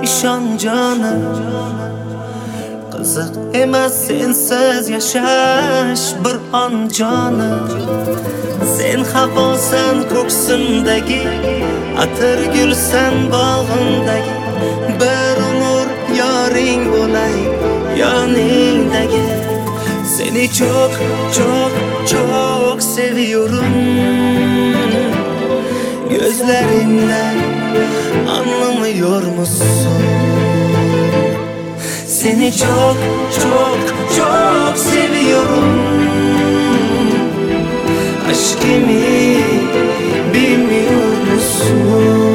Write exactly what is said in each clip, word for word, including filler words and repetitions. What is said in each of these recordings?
ishon jonim, qiziq emas sensiz yashash bir on jonim. Sen havosan ko'ksimdagi, atir gulsan bog'imdagi, bir umr yoring bo'lay yoningdagi. Seni çok çok çok seviyorum. Gözlerimden anlamıyor musun? Seni çok çok çok seviyorum. Aşkımı bilmiyor musun?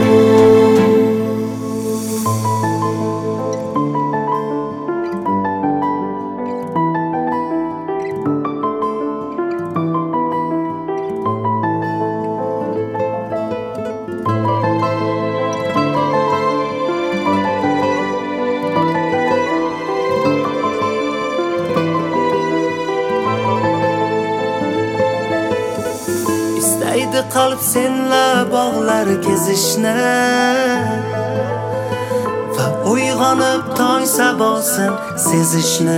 İsteydi kalp senle bağlar gezishni va uyg'onib tong sabosin sezishni.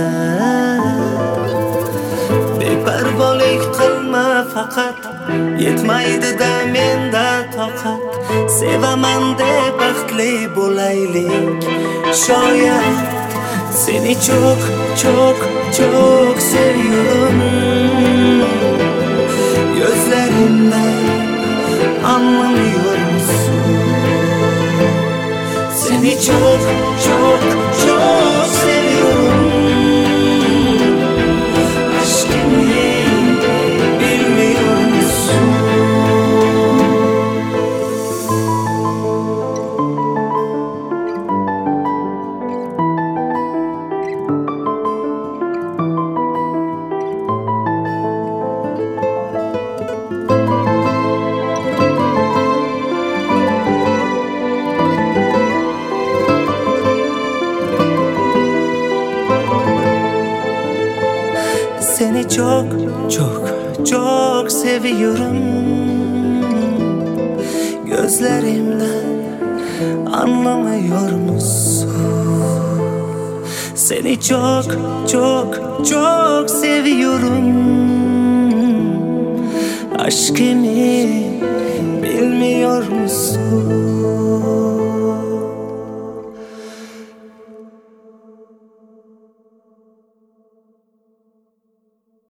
Beparvolik qilma faqat, yetmaydi-da menda toqat. Sevaman deb baxtli bo'laylik shoyat. Seni çok çok çok seviyorum. Gözlerimden anlamıyor musun? Seni çok çok çok seviyorum. Aşkımı bilmiyor musun? Seni çok çok çok seviyorum. Gözlerimden anlamıyor musun? Seni çok çok çok seviyorum. Aşkımı